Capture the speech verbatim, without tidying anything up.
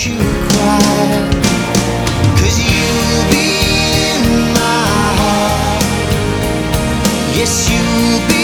you cry. 'Cause you'll be in my heart. Yes, you'll be